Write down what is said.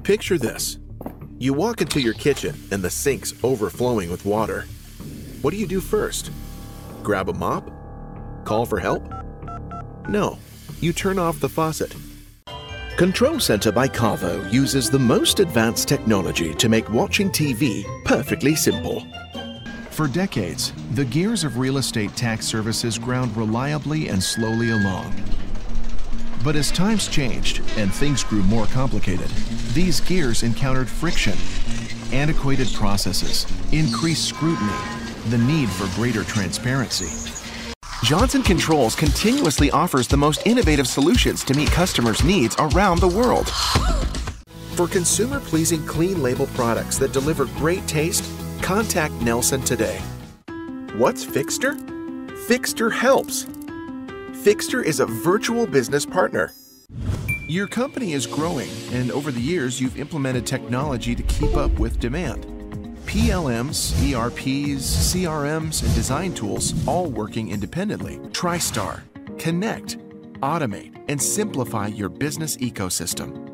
Picture this. You walk into your kitchen and the sink's overflowing with water. What do you do first? Grab a mop? Call for help? No, you turn off the faucet. Control Center by Carvo uses the most advanced technology to make watching TV perfectly simple. For decades, the gears of real estate tax services ground reliably and slowly along. But as times changed and things grew more complicated, these gears encountered friction, antiquated processes, increased scrutiny, the need for greater transparency. Johnson Controls continuously offers the most innovative solutions to meet customers' needs around the world. For consumer-pleasing clean label products that deliver great taste, contact Nelson today. What's Fixter? Fixter helps. Fixter is a virtual business partner. Your company is growing, and over the years, you've implemented technology to keep up with demand. PLMs, ERPs, CRMs, and design tools all working independently. TriStar. Connect, automate, and simplify your business ecosystem.